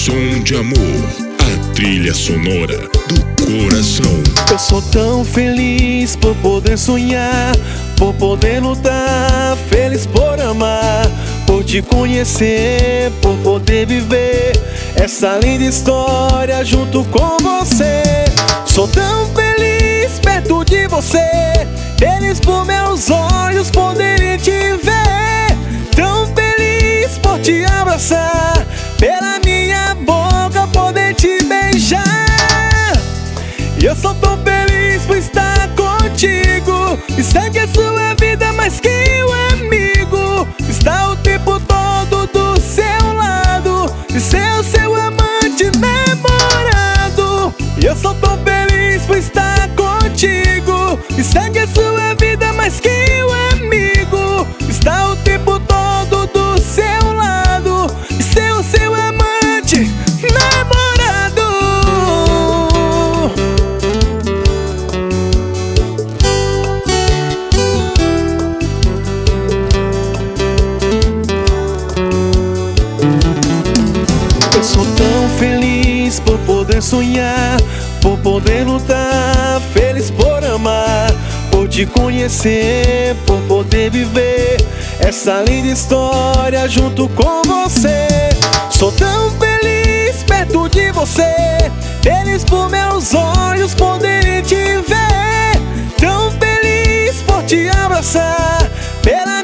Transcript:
som de amor, a trilha sonora do coração. Eu sou tão feliz por poder sonhar, por poder lutar, feliz por amar, por te conhecer, por poder viver essa linda história junto com você. Sou tão feliz perto de você, feliz por meus olhos poderem te ver, tão feliz por te abraçar, pela minha boca poder te beijar. E eu sou tão feliz por estar contigo, e sei que a sua vida é mais que um amigo, está o tempo todo do seu lado, e ser o seu amante namorado. E eu sou tão feliz por estar contigo, e sei que a sua vida é mais que um amigo, está o tempo todo do seu lado, e ser o seu amante namorado. Eu sou tão feliz por poder sonhar, por poder lutar, feliz por amar, por te conhecer, por poder viver essa linda história junto com você. Sou tão feliz perto de você, feliz por meus olhos poderem te ver, tão feliz por te abraçar, pela